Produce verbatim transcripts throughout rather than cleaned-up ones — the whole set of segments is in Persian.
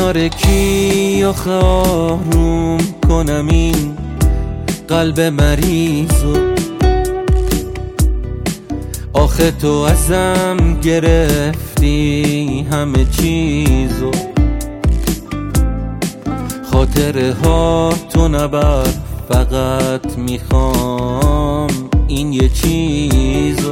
تارکی آخه آروم کنم این قلب مریضو؟ آخه تو ازم گرفتی همه چیزو، خاطره ها تو نبر، فقط میخوام این یه چیزو.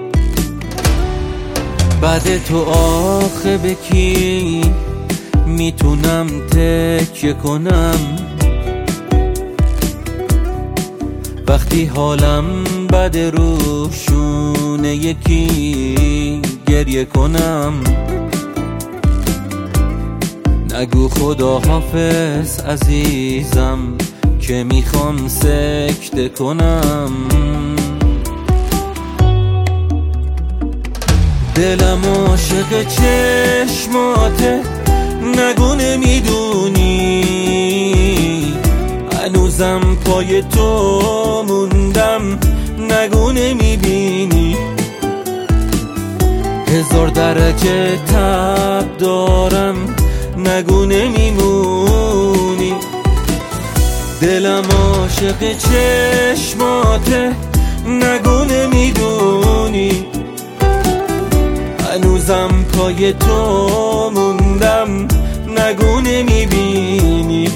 بعد تو آخه به کی میتونم تکیه کنم وقتی حالم بد روشونه یکی گریه کنم؟ نگو خدا حافظ عزیزم که میخوام سکته کنم. دلم عاشق چشماته، نگو نمیدونی هنوزم پای تو موندم، نگو نمیبینی هزار درجه تب دارم، نگو نمیمونی. دلم عاشق چشماته، نگو نمیدونی هنوزم پای تو موندم، نگو نمیبینی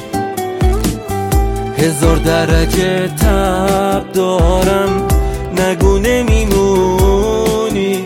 هزار درجه تب دارم، نگو نمیمونی.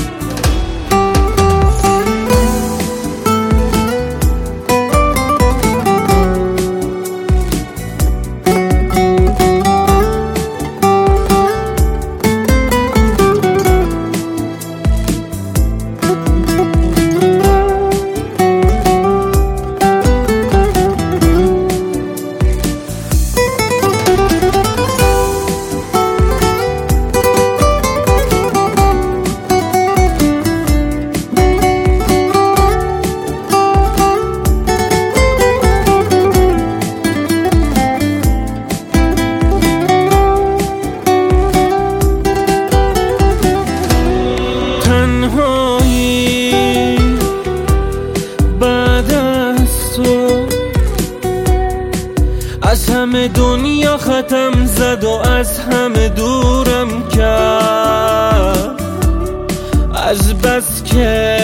از همه دنیا ختم زد و از همه دورم کرد، از بس که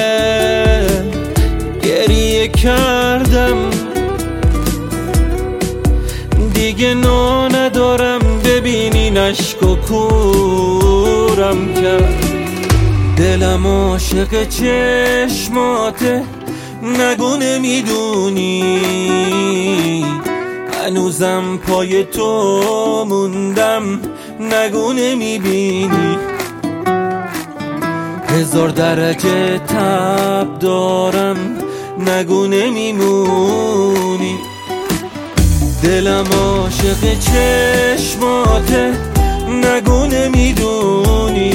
گریه کردم دیگه نا ندارم، ببینین اشک و کورم کرد. دلم عاشق چشماته، نگو نمیدونی هنوزم پای تو موندم، نگو نمیبینی هزار درجه تب دارم، نگو نمیمونی. دلم عاشق چشماته، نگو نمیدونی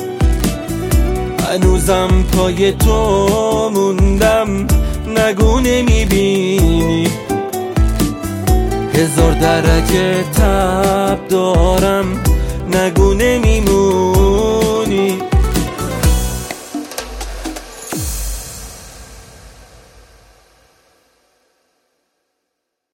هنوزم پای تو موندم، نگو نمیبینی هزار درجه تب دارم، نگو نمیمونی.